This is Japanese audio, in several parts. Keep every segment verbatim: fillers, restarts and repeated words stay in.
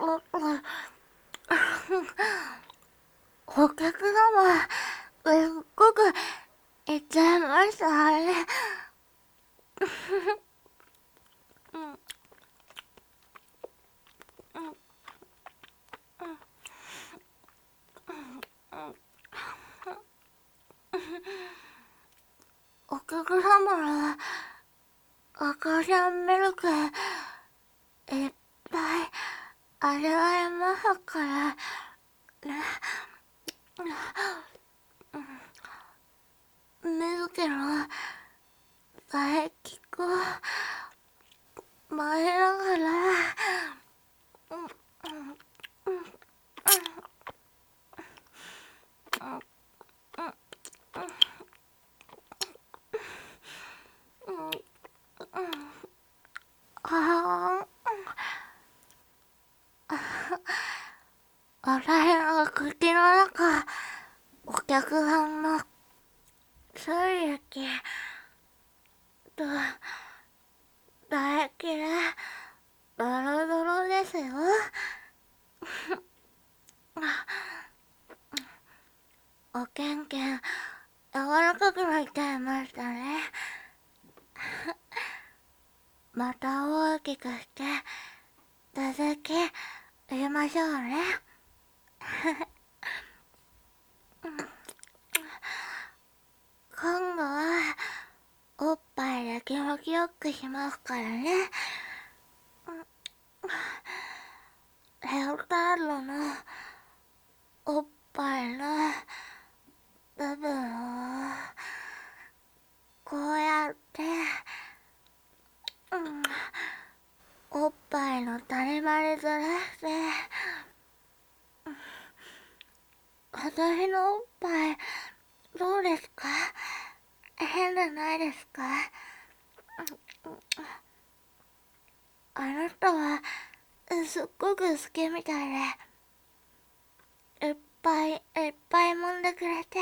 お客様、すっごくいっちゃいましたね。お客様の赤ちゃんミルクいっぱいあげられますからね。ミルクの唾液を混ぜながら、あ私の口の中、お客さんの血液と唾液でドロドロですよ。おけんけん柔らかくなっちゃいましたね。また大きくして続き入れましょうね。今度はおっぱいで気持ちよくしますからね。レオタードのおっぱいの部分をこうやって、うん、おっぱいの谷間にずらして、うん、私のおっぱいどうですか？変じゃないですか？あなたはすっごく好きみたいで、いっぱいいっぱい揉んでくれて、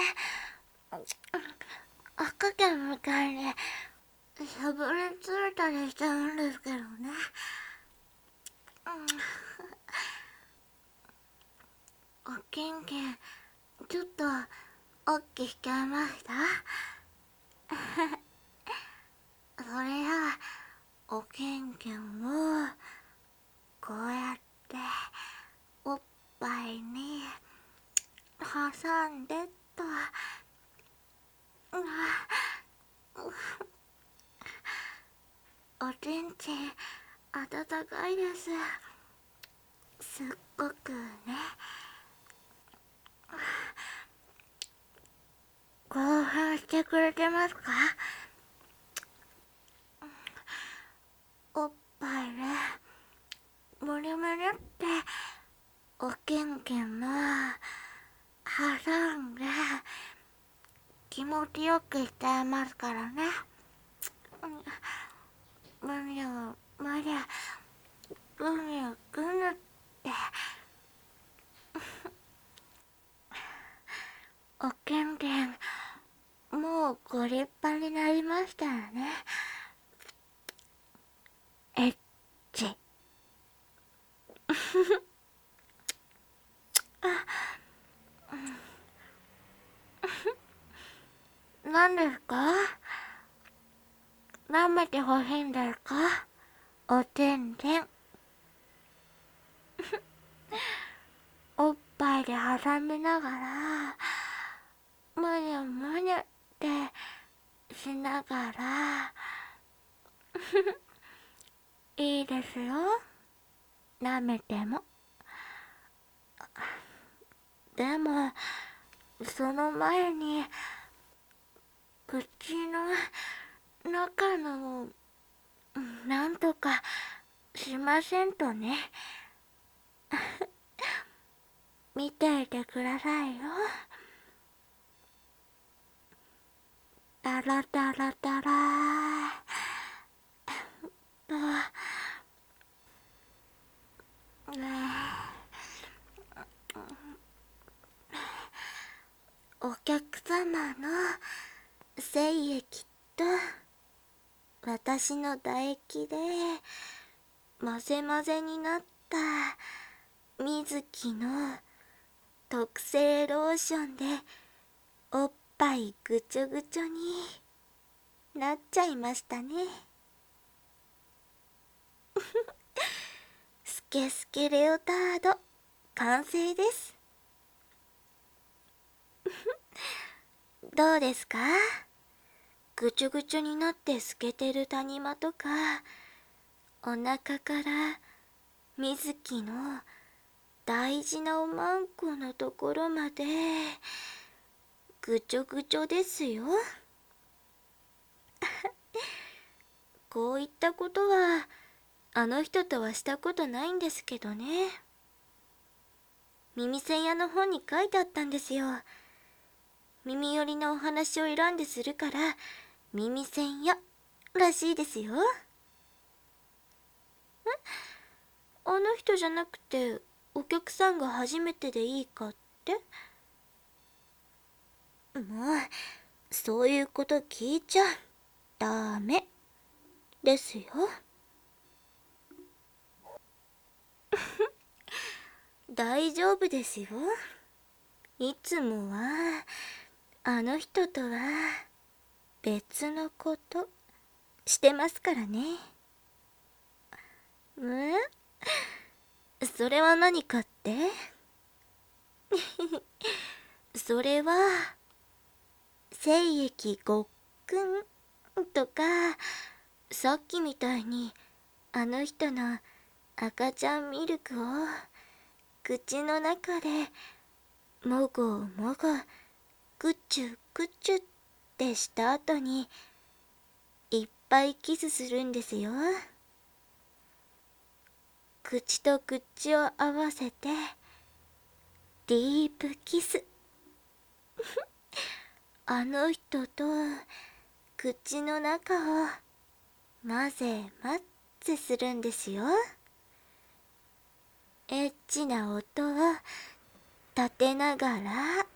赤ちゃんみたいにしゃぶりついたりしちゃうんですけどね。おけんけんちょっとおっきしちゃいました。それはおけんけんをこうやっておっぱいに挟んでっと、おちんちん温かいです。すっごくね。興奮してくれてますか？おっぱいでむりむりっておけんけんの挟んで気持ちよくしちゃいますからね。むにゃむにゃぐにゃぐにゃって。おけんけんもうご立派になりましたよね。エッチ。何ですか？舐めてほしいんですか？おちんちん。おっぱいで挟みながらむにゃむにゃってしながらいいですよ、舐めても。でもその前に口の中のなんとかしませんとね。見ていてくださいよ。タラタラタラと、お客様の精液と私の唾液で混ぜ混ぜになったみずきの特製ローションでおっぱいぐちょぐちょになっちゃいましたね。スケスケレオタード完成です。どうですか？ぐちょぐちょになって透けてる谷間とか、お腹からみずきの大事なおまんこのところまでぐちょぐちょですよ。こういったことはあの人とはしたことないんですけどね。耳栓屋の本に書いてあったんですよ。耳寄りのお話を選んでするから耳栓屋らしいですよ。え、あの人じゃなくてお客さんが初めてでいいかって？もうそういうこと聞いちゃダメですよ。大丈夫ですよ。いつもはあの人とは別のことしてますからね。え？それは何かって？それは精液ごっくんとか、さっきみたいにあの人の赤ちゃんミルクを口の中でもごもごぐちゅぐちゅってした後にいっぱいキスするんですよ。口と口を合わせてディープキス。あの人と口の中を混ぜ混ぜするんですよ。エッチな音を立てながら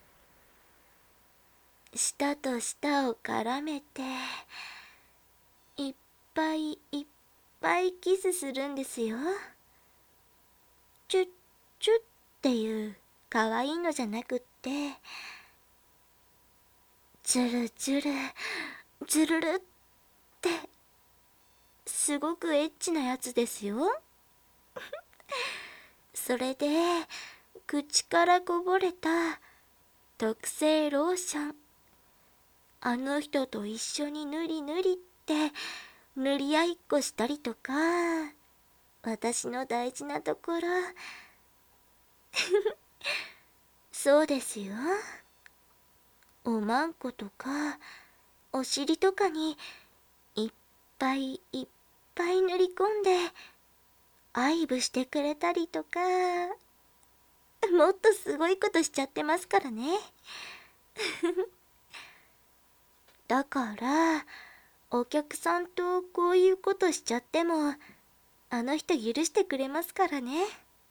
舌と舌を絡めていっぱいいっぱいキスするんですよ。チュッチュッっていう可愛いのじゃなくって、チュルチュルチュルルってすごくエッチなやつですよ。それで口からこぼれた特製ローション、あの人と一緒にぬりぬりって塗り合いっこしたりとか、私の大事なところそうですよ。おまんことかお尻とかにいっぱいいっぱい塗り込んで愛撫してくれたりとか、もっとすごいことしちゃってますからね。だからお客さんとこういうことしちゃってもあの人許してくれますからね。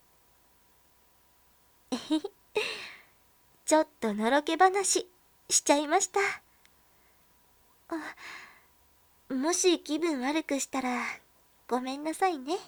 ちょっとのろけ話しちゃいました。あ、もし気分悪くしたらごめんなさいね。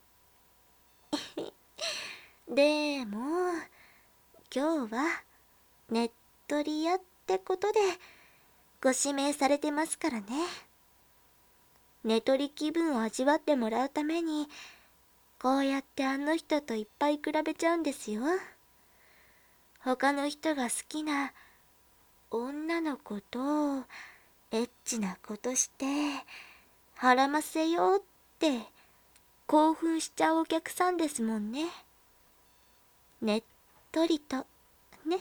でも今日はねっとり屋ってことでご指名されてますからね。寝取り気分を味わってもらうためにこうやってあの人といっぱい比べちゃうんですよ。他の人が好きな女の子とエッチなことして孕ませようって興奮しちゃうお客さんですもんね。ねっとりとね。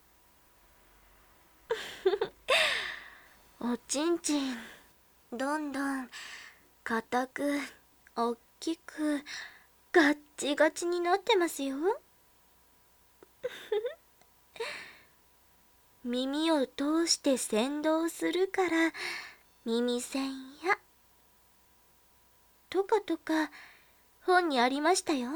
おちんちんどんどん硬くおっきくガッチガチになってますよ。耳を通して先導するから耳栓やとかとか本にありましたよ。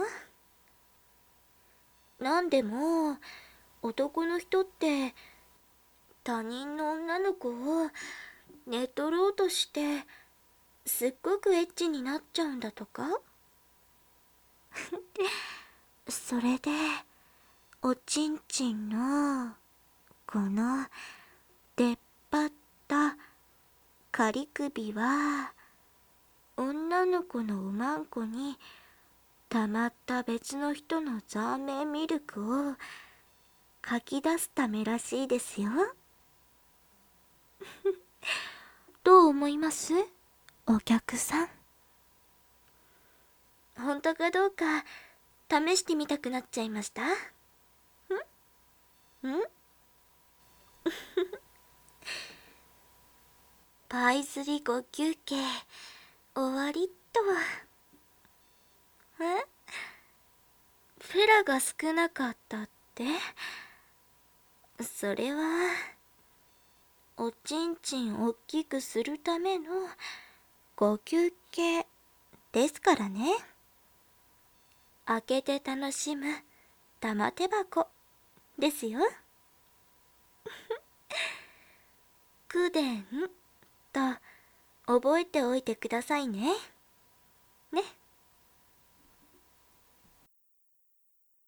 なんでも男の人って他人の女の子を寝取ろうとしてすっごくエッチになっちゃうんだとかそれでおちんちんのこの出っ張った仮首は女の子のおまんこにたまった別の人のザーメンミルクをかき出すためらしいですよ。どう思います？お客さん。本当かどうか試してみたくなっちゃいました？んんパイ釣りご休憩終わりっと。え？フェラが少なかったって？それはおちんちんおっきくするためのご休憩ですからね。開けて楽しむ玉手箱ですよ。くでんと覚えておいてくださいね。ね。